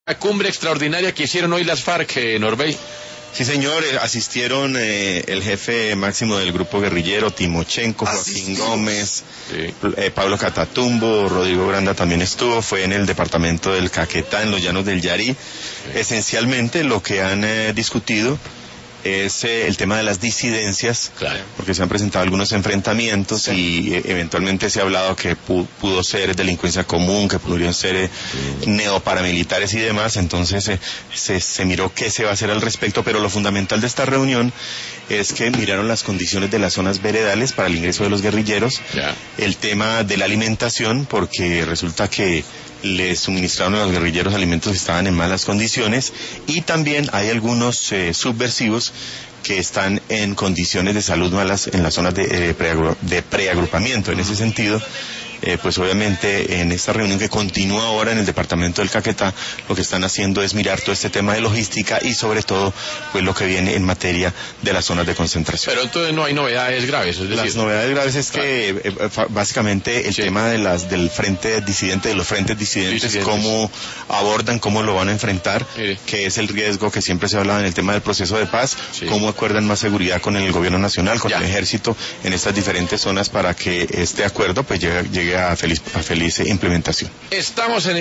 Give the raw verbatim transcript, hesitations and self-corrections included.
La cumbre extraordinaria que hicieron hoy las FARC, eh, Norbey. Sí, señor, asistieron eh, el jefe máximo del grupo guerrillero, Timochenko, Joaquín Gómez, sí. eh, Pablo Catatumbo, Rodrigo Granda también estuvo, fue en el departamento del Caquetá, en los llanos del Yarí. Sí. Esencialmente lo que han eh, discutido es eh, el tema de las disidencias, claro, porque se han presentado algunos enfrentamientos, sí, y eh, eventualmente se ha hablado que pu pudo ser delincuencia común, que pudieron ser eh, sí. neoparamilitares y demás. Entonces eh, se, se miró qué se va a hacer al respecto, pero lo fundamental de esta reunión es que miraron las condiciones de las zonas veredales para el ingreso de los guerrilleros, yeah. el tema de la alimentación, porque resulta que les suministraron a los guerrilleros alimentos que estaban en malas condiciones, y también hay algunos eh, subversivos que están en condiciones de salud malas en las zonas de, eh, preagru de preagrupamiento. En ese sentido, eh, pues obviamente en esta reunión que continúa ahora en el departamento del Caquetá, lo que están haciendo es mirar todo este tema de logística y sobre todo pues lo que viene en materia de las zonas de concentración. Pero entonces no hay novedades graves, es decir, las novedades graves es claro. que eh, básicamente el sí. tema de las del frente disidente, de los frentes disidentes, disidentes, cómo abordan, cómo lo van a enfrentar, sí. que es el riesgo que siempre se hablaba en el tema del proceso de paz, sí. cómo acuerdan más seguridad con el gobierno nacional, con ya. el ejército en estas diferentes zonas para que este acuerdo pues llegue, llegue a feliz, a feliz implementación. Estamos en